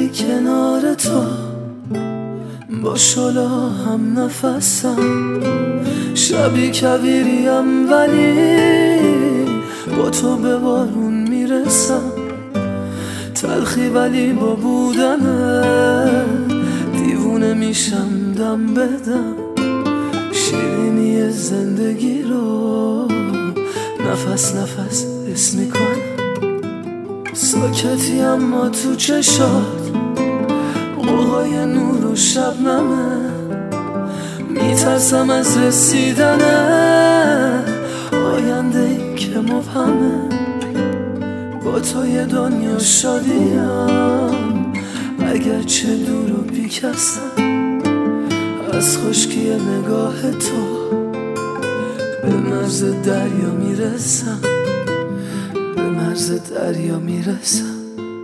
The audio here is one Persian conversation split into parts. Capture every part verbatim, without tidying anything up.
ولی کنار تو با شلا هم نفسم، شبی کویریم ولی با تو به بارون میرسم، تلخی ولی با بودنه دیوونه میشم دم بدم، شیرینی زندگی رو نفس نفس حس میکنم، ساکتی اما تو چشات قوقای نور و شبنمه، میترسم از رسیدنه آینده ای که مبهمه، با تو یه دنیا شادیم اگرچه دور و بیکسم، از خشکی نگاه تو به مرز دریا میرسم، به مرز دریا میرسم.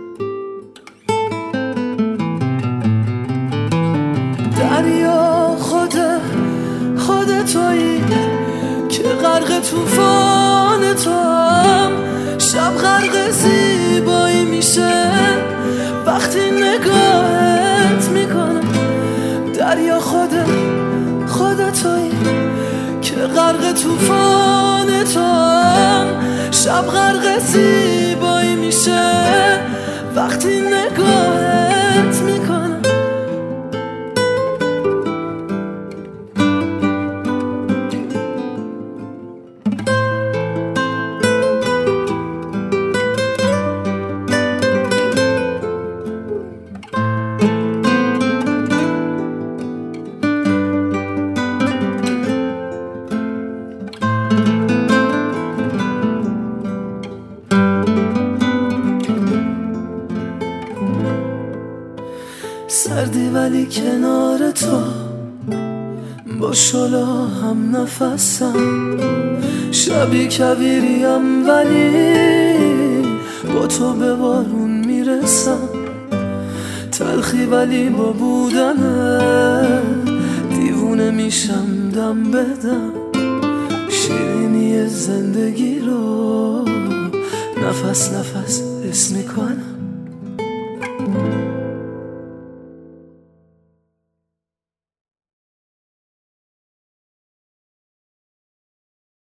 دریا خود خود تویی که غرق طوفان تو هم، شب غرق زیبایی میشه وقتی نگاهت میکنم. دریا خود خود تویی که غرق طوفان تو هم، شب غرق زیبایی میشه وقتی نگاهت میکنم. سردی ولی کنار تو با شلا هم نفسم، شبی کویریم ولی با تو به بارون میرسم، تلخی ولی با بودنه دیوونه میشم دم بدم، شیرینی زندگی رو نفس نفس حس میکنم.